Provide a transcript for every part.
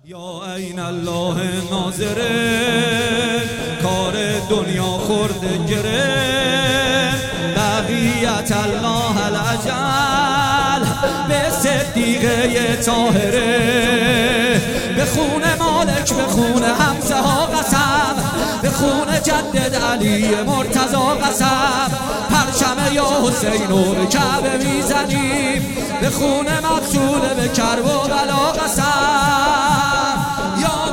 یا عین الله ناظره، کار دنیا خورده گره، بقیت الله العجل به صدیقه طاهره، به خون مالک به خون حمزه ها قسم، به خون جدد علی مرتضی قسم، پرچم یا حسین و به کعبه میزنیم، به خون مقتول به کرب و بلا قسم. یا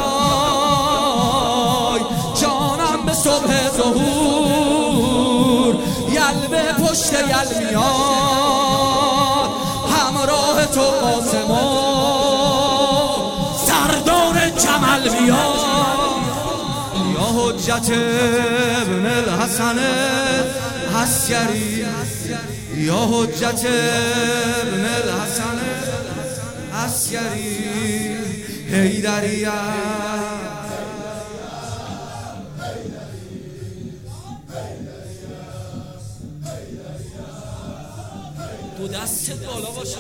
مولای جانم به صبح ظهور، یل به پشت یل میاد، همراه تو قاسم و سردار جمل میاد. یا حجت ابن الحسن عسکری، یا حجت ابن الحسن عسکری حیدریه. دو دستت بالا باشه.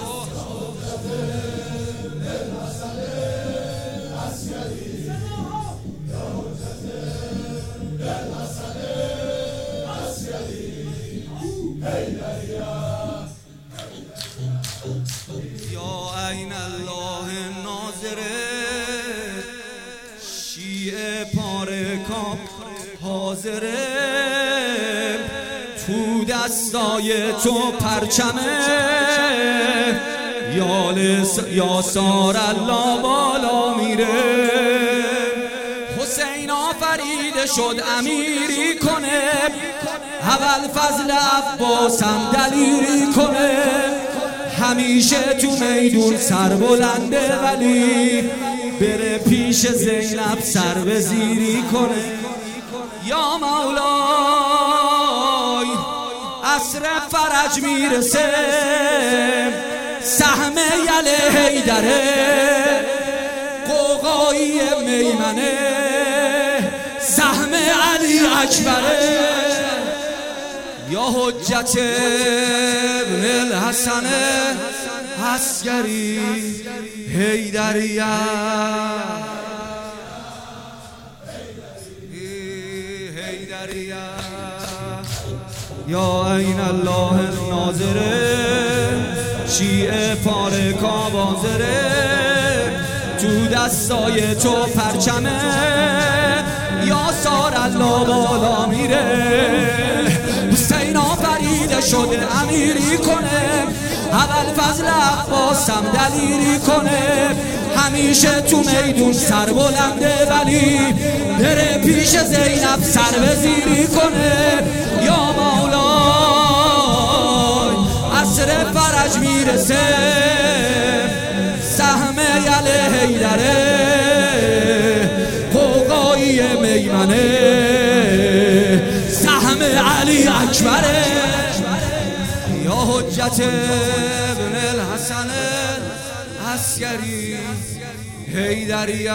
یا عین الله ناظره، شیعه پاره کام حاضره، تو دستای تو پرچمه، یا سار الله بالا میره. حسین آفریده شد امیری کنه، اول فضل عباسم دلیری کنه، همیشه تو میدون سر بلنده، ولی بره پیش زینب سر به زیری کنه. یا مولای عصر فرج میرسه، سهم یل حیدره، قوقایی میمنه، سهم علی اکبره. یا حجت ابن الحسن عسکری حیدریه. یا عین الله ناظره، شیعه پاره کابازره، تو دستای تو پرچمه، یا سار الله بالا میره. حسین آفریده شده امیری کنه، اول فضل عباسم دلیری کنه، همیشه تو میدون سر بلنده، ولی بره پیش زینب سر به زیری کنه. یا مولای عصر فرج میرسه، سهم یل حیدره، قوقایی میمنه، سهم علی اکبره. یا حجت ابن الحسن عسکری حیدریه.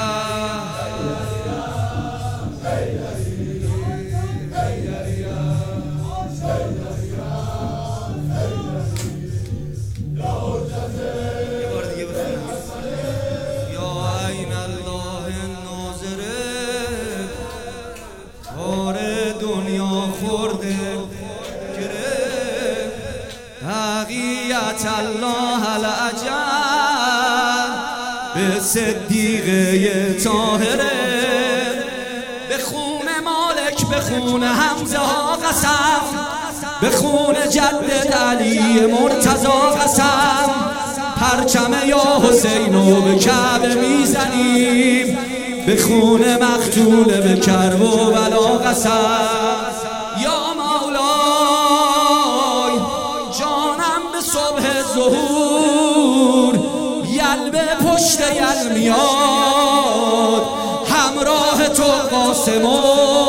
دنیا خورده گره، بقیت الله العجل به صدیقه طاهره، به خون مالک به خون حمزه ها قسم، به خون جدد علی مرتضی قسم، پرچم یا حسین و به کعبه میزنیم، به خون مقتول به کرب و بلا قسم. یا مولای جانم به صبح ظهور، یل به پشت یل میاد، همراه تو قاسم و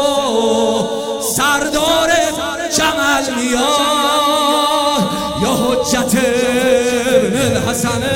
سردار جمل میاد. یا حجت ابن الحسن